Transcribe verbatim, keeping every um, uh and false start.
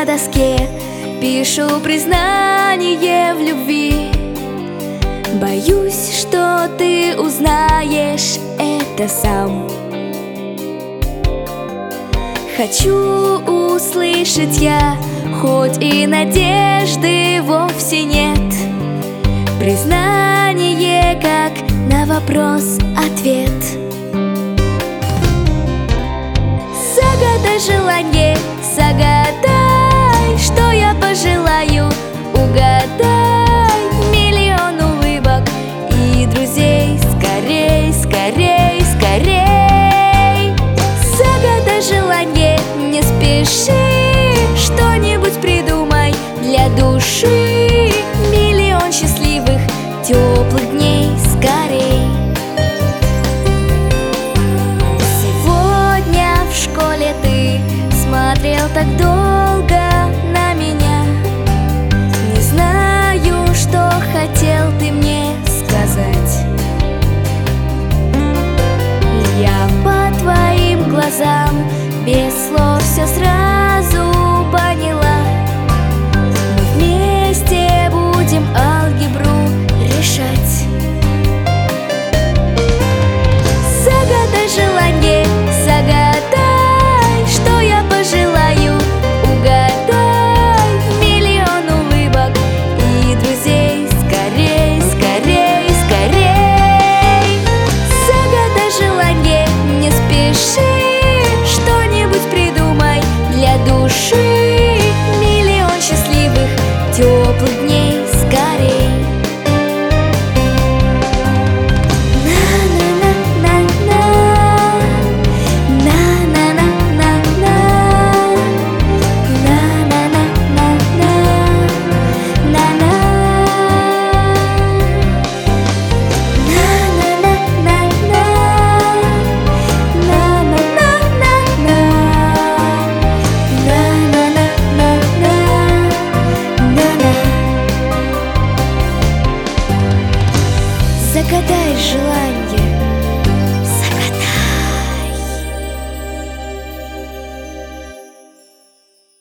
на доске пишу признание в любви. Боюсь, что ты узнаешь это сам. Хочу услышать я, хоть и надежды вовсе нет, признание, как на вопрос ответ. Загадай желание, загадай, что я пожелаю. Угадай миллион улыбок и друзей. Скорей, скорей, скорей. Загадай желание, не спеши, что-нибудь придумай для души. Миллион счастливых, теплых дней. Скорей. Сегодня в школе ты смотрел так долго на меня. Не знаю, что хотел ты мне сказать. Я по твоим глазам без слов все сразу поняла. Мы вместе будем алгебру решать. Загадай желание, загадай, что я пожелаю. Угадай миллион улыбок и друзей. Скорей, скорей, скорей. Загадай желание, не спеши,